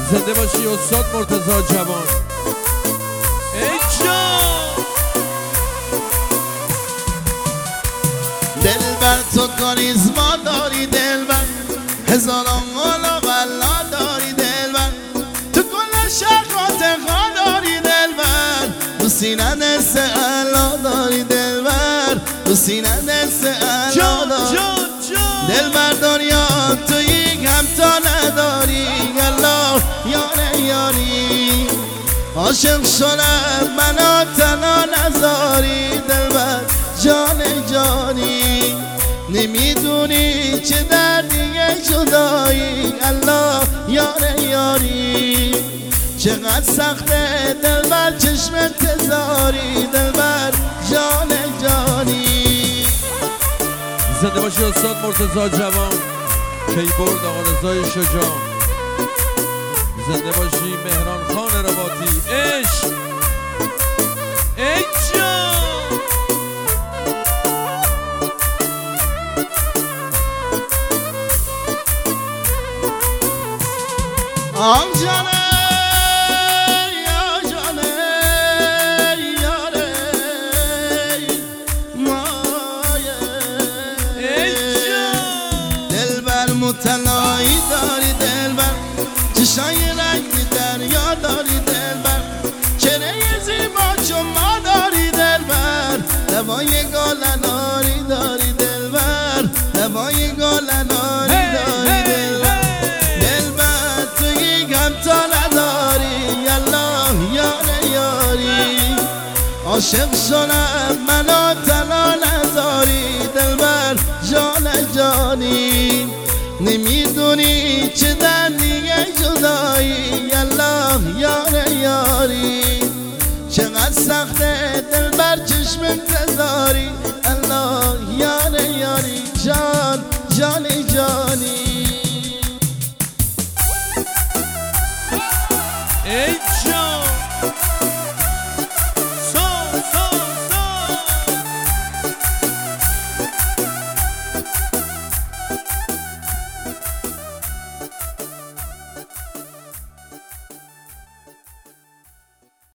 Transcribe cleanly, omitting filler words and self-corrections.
زنده باشی استاد مرتضی جوان. ای جان دلبر تو کاریزما داری دلبر، هزاران قول و غلا داری دلبر، تو کل شرقات خوا داری دلبر، تو سینه دست علا داری دلبر، تو سینه دست علا داری دلبر. دنیا تو یک همتا نداری الله یاره یاری، عاشق شدم منو تنها نذاری دلبر جان جانی. نمیدونی چه دردیه جدایی الله یاره یاری، چقدر سخته دلبر چشم انتظاری دلبر جان جانی. زنده باشی استاد مرتضی جوان. کیبورد آقا رضای شجاع. زنده باشی مهران خان رباطی. عشق ای جان آن جانه یا جانه یاره مایه. ای جان دلبر متلایی داری دلبر، چشای رنگ دریا داری دلبر، چهره زیبا چون ما داری دلبر، لبای گلناری داری دلبر، لبای گلناری داری دلبر. دلبر تو یک همتا نداری الله یاره یاری، عاشق شدم منو تنها نذاری دلبر جان جانی. نمیدونی چه دردیه جدایی الله یاره یاری، چقدر سخته دلبر چشم انتظاری الله یاره یاری جان جانی جانی. ای